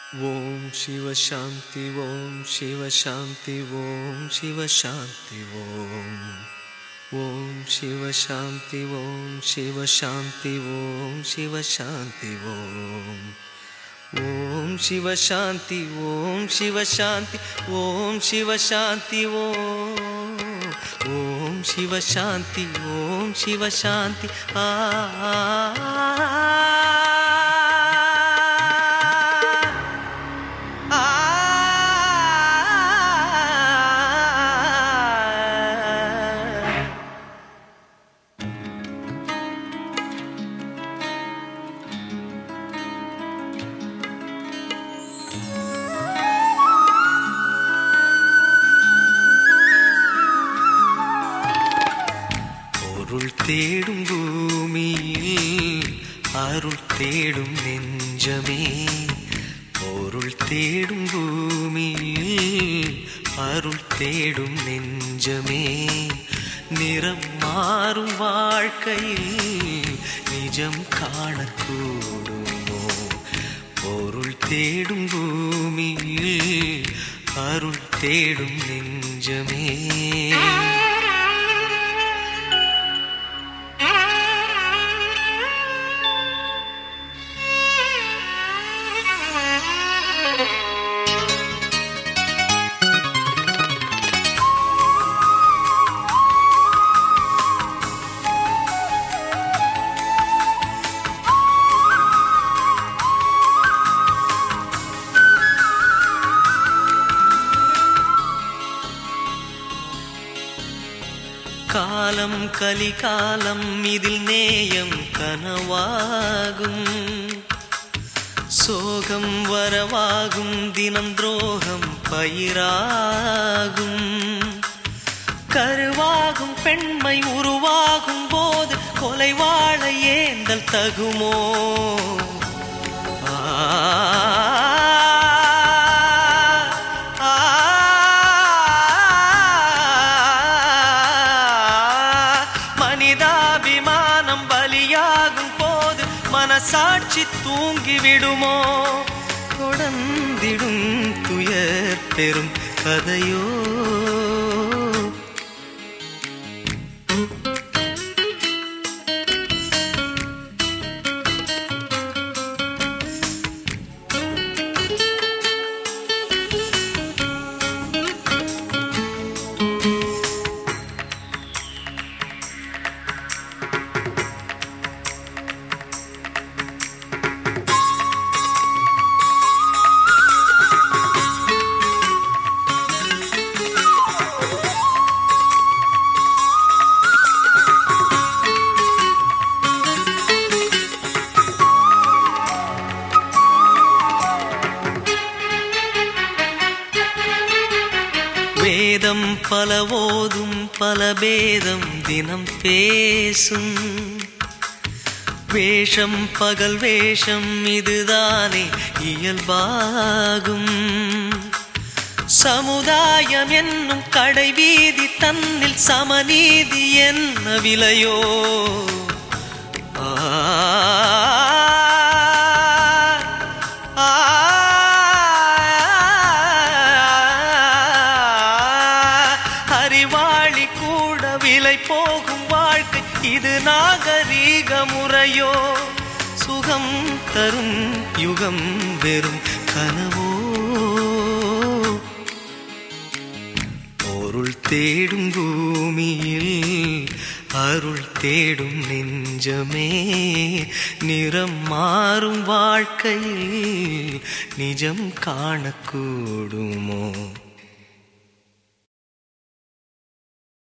ஓம் சிவ சாந்தி ஓம் சிவ சாந்தி ஓம் சிவ சாந்தி ஓம் சிவ சாந்தி ஓம் சிவ சாந்தி ஓம் சிவ சாந்தி ஓம் சிவ சாந்தி ஓம் சிவ சாந்தி ஓம் சிவ சாந்தி ஓம் சிவ சாந்தி ஓம் சிவ சாந்தி பொருள் தேடும் பூமியில் அருள் தேடும் நெஞ்சமே, பொருள் தேடும் பூமியில் அருள் தேடும் நெஞ்சமே, நிறம் மாறும் வாழ்க்கையில் நிஜம் காணக்கூடுமோ? பொருள் தேடும் பூமியில் அருள் தேடும் நெஞ்சமே. காலம் கலிகாலம் இதில் நேயம் கனவாகும், சோகம் வரவாகும், தினம் துரோகம் பயிராகும், கருவாகும் பெண்மை உருவாகும் போது கொலை வாழ ஏந்தல் தகுமோ? மனிதாபிமானம் பலியாகும் போது மனசாட்சி தூங்கிவிடுமோ? தொடர்ந்திடும் துயர் பெரும் கதையோ? வேதம் பல ஓதும் பல பேதம் தினம் பேசும், வேஷம் பகல் வேஷம் இதுதானே இயல்பாகும், சமுதாயம் என்னும் கடை வீதி தன்னில் சமநீதி என்ன விலையோ? அறிவாளி கூட விலை போகும் வாழ்க்கை இது நாகரீக முறையோ? சுகம் தரும் யுகம் வெறும் கனவோ? பொருள் தேடும் பூமியில் அருள் தேடும் நெஞ்சமே, நிறம் மாறும் வாழ்க்கையில் நிஜம் காணக்கூடுமோ?